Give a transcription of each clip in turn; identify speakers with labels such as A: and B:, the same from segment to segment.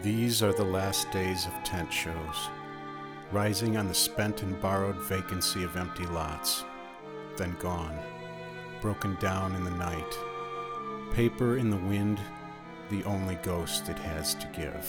A: These are the last days of tent shows, rising on the spent and borrowed vacancy of empty lots, then gone, broken down in the night, paper in the wind, the only ghost it has to give.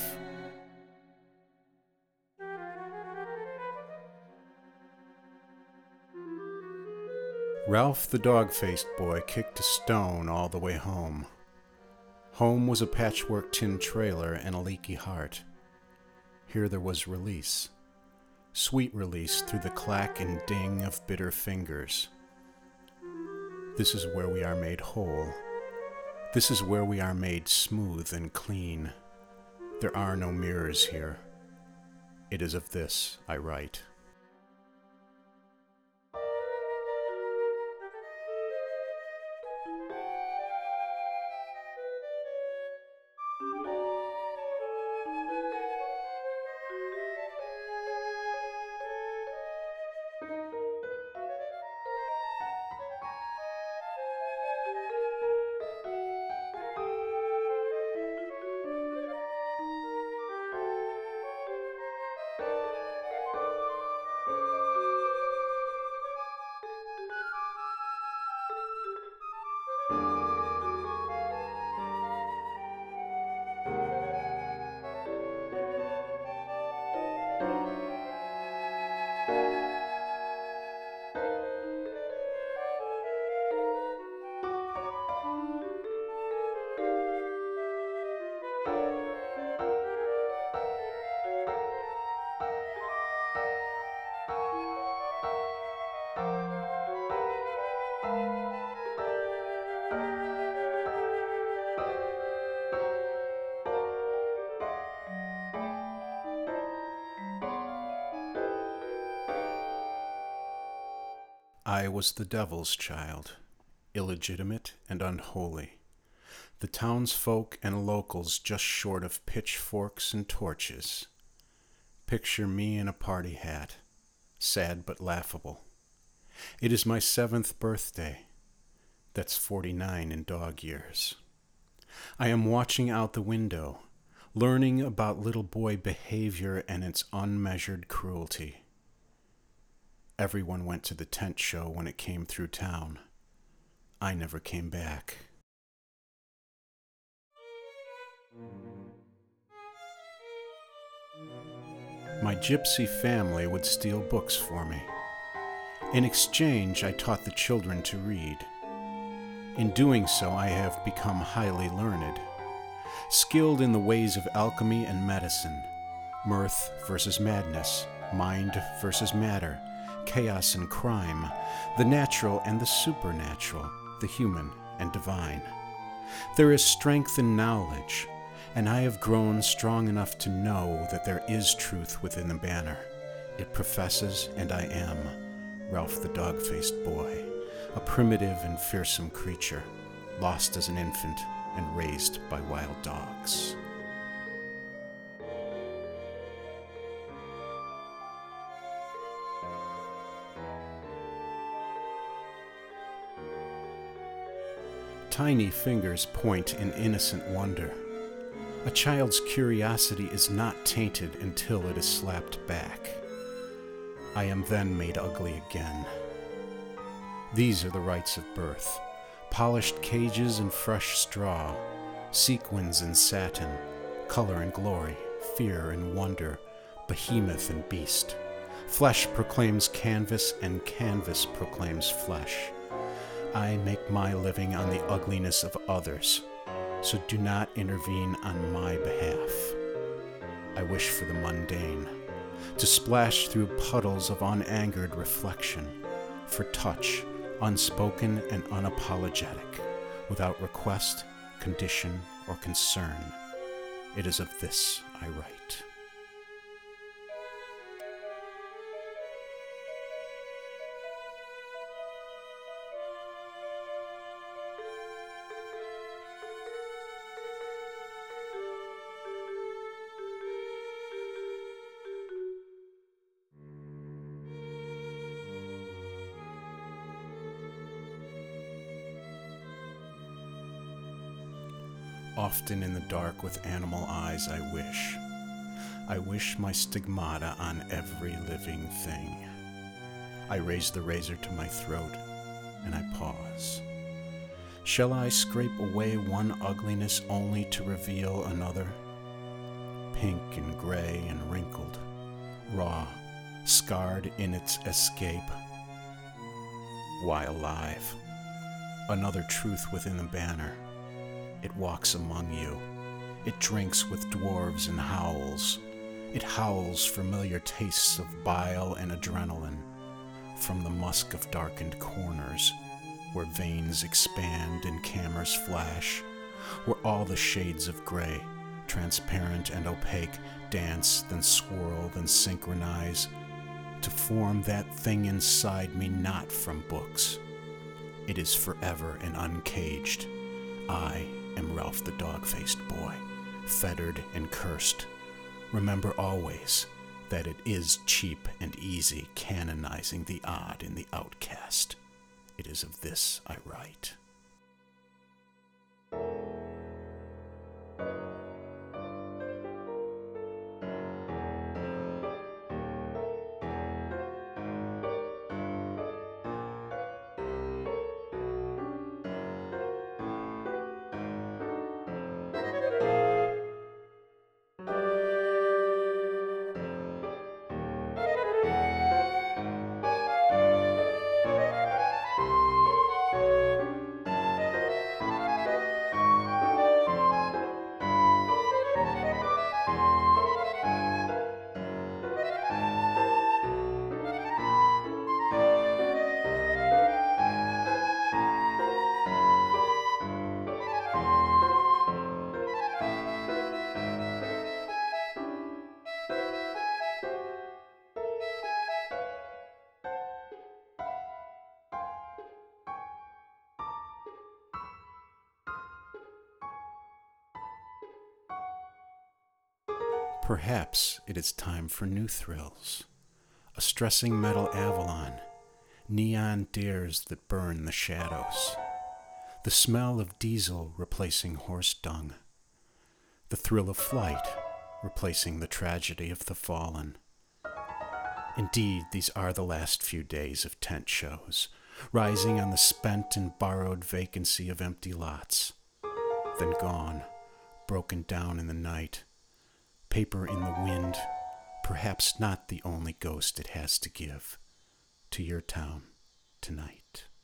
A: Ralph the dog-faced boy kicked a stone all the way home. Home was a patchwork tin trailer and a leaky heart. Here there was release. Sweet release through the clack and ding of bitter fingers. This is where we are made whole. This is where we are made smooth and clean. There are no mirrors here. It is of this I write. I was the devil's child, illegitimate and unholy. The townsfolk and locals just short of pitchforks and torches. Picture me in a party hat, sad but laughable. It is my 7th birthday. That's 49 in dog years. I am watching out the window, learning about little boy behavior and its unmeasured cruelty. Everyone went to the tent show when it came through town. I never came back. My gypsy family would steal books for me. In exchange, I taught the children to read. In doing so, I have become highly learned, skilled in the ways of alchemy and medicine, mirth versus madness, mind versus matter, chaos and crime, the natural and the supernatural, the human and divine. There is strength in knowledge, and I have grown strong enough to know that there is truth within the banner. It professes, and I am, Ralph the dog-faced boy, a primitive and fearsome creature, lost as an infant and raised by wild dogs. Tiny fingers point in innocent wonder. A child's curiosity is not tainted until it is slapped back. I am then made ugly again. These are the rites of birth: polished cages and fresh straw, sequins and satin, color and glory, fear and wonder, behemoth and beast. Flesh proclaims canvas, and canvas proclaims flesh. I make my living on the ugliness of others, so do not intervene on my behalf. I wish for the mundane, to splash through puddles of unangered reflection, for touch, unspoken and unapologetic, without request, condition, or concern. It is of this I write. Often in the dark with animal eyes I wish, I wish my stigmata on every living thing. I raise the razor to my throat, and I pause. Shall I scrape away one ugliness only to reveal another? Pink and gray and wrinkled, raw, scarred in its escape. Why alive? Another truth within the banner. It walks among you. It drinks with dwarves and howls. It howls familiar tastes of bile and adrenaline from the musk of darkened corners, where veins expand and cameras flash, where all the shades of gray, transparent and opaque, dance, then swirl, then synchronize, to form that thing inside me not from books. It is forever and uncaged. I am Ralph the dog-faced boy, fettered and cursed. Remember always that it is cheap and easy canonizing the odd in the outcast. It is of this I write. Perhaps it is time for new thrills. A stressing metal Avalon, neon dares that burn the shadows, the smell of diesel replacing horse dung, the thrill of flight replacing the tragedy of the fallen. Indeed, these are the last few days of tent shows, rising on the spent and borrowed vacancy of empty lots, then gone, broken down in the night. Paper in the wind, perhaps not the only ghost it has to give to your town tonight.